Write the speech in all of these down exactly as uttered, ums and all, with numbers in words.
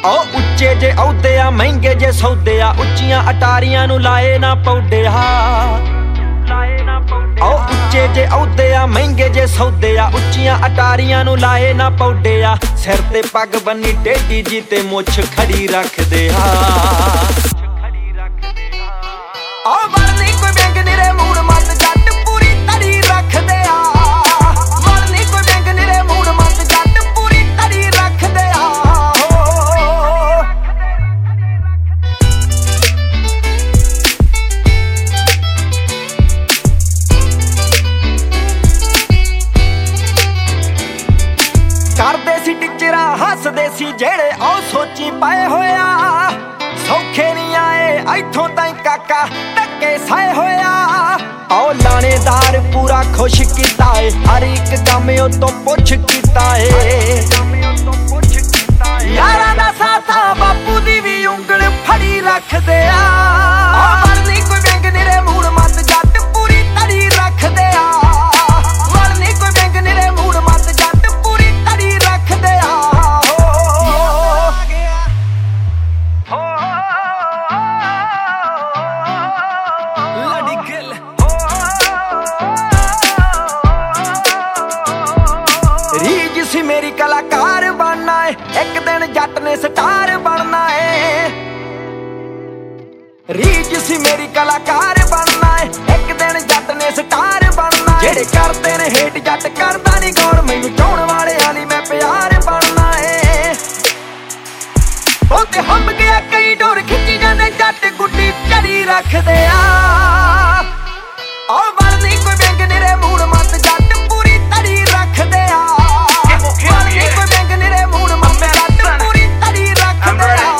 ओ उच्चे जे औदे आ महंगे जे सौदे आ उच्चियां अटारियां नू लाए ना पौडे हा ओ उच्चे जे औदे आ महंगे जे सौदे आ उच्चियां अटारियां नू लाए ना पौडे आ सिर ते पग बन्नी टेढ़ी जी ते मुछ खड़ी रख दे हा ओ वरनी कोई बैंक निरे मूड मत जट पूरी तड़ी रख दे आ वरनी कोई बैंक निरे मूड मत जट पूरी तड़ी रख दे आ करदे सी टिचरा हसदे सी जेड़े ओ सोची पाए होया सौखे नहीं आए इथों ताई काका धक्के साए होया ओ लानेदार पूरा खुश कीता है हर एक काम ओ तो पुछ कीता है यारां दा साथा बापू दी भी उंगल फड़ी रख दे आ वरनी कोई बैंक निरे मूड मत जट पूरी तड़ी रख दे आ वरनी कोई बैंक निरे मूड मत जट पूरी तड़ी रख दे आ रीज सी मेरी कलाकार बनना है एक दिन जट ने स्टार बनना है रीज सी मेरी कलाकार बनना है एक दिन जट ने स्टार बनना है जेड़े करते ने हेट जट करदा नहीं गौर मैनू चाहण वाले आली मैं प्यार बनना है ओ ते हम गया कई डोर खिंची जांदे जट गुड्डी चढ़ी रख दे आ ओ वरनी कोई बैंक निरे मूड मत जट पूरी तड़ी रख दे आ वरनी कोई बैंक निरे मूड मत जट पूरी तड़ी रख दे आ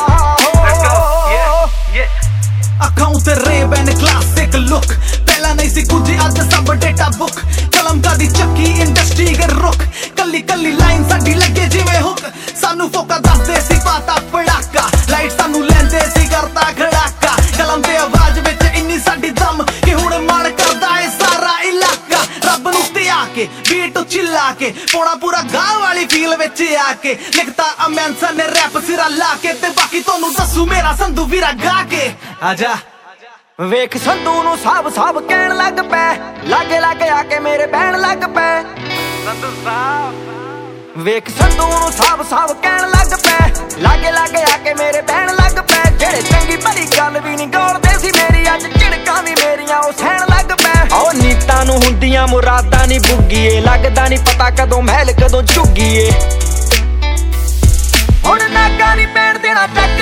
अखां उते रेबन क्लासिक लुक पहला नहीं सी कुछ अज सब डेटा बुक कलम दा दी चक्की इंडस्ट्री के रुख कल्ली कल्ली लाइन साडी लगे जिवें हुक सानू फोका दसदे सी पाता पड़ाका लाइट सानू लेंदे सी करता खड़ाका कलम ते आवाज विच इन्नी साडी दम कि हुण मन करदा है सारा इलाका रब नू ते आके बीट चिल्ला के पोड़ा पूरा गांव वाली फील विच आके लिखता अमेंसन ने रैप सिरा ला के ते बाकी तोनू दसू मेरा संधू वीरा गा के आजा वेख संधू नू साहब साहब कहण लग पै लागे लागे आके मेरे बहन लग पै संधू साहब वेख संधू नू साहब साहब कहण लग पै लागे लागे आके मेरे बहन लग पै जेड़े चंगी भली गल भी नहीं गौलदे सी मेरी अज झिड़कां भी मेरियां ओ सहण लग पै ओ नीतां नू हुंदियां मुरादां नहीं बुग्गीए लगदा नहीं पता कदों महल कदों झुग्गीए हुण नागा नहीं पैण देना चक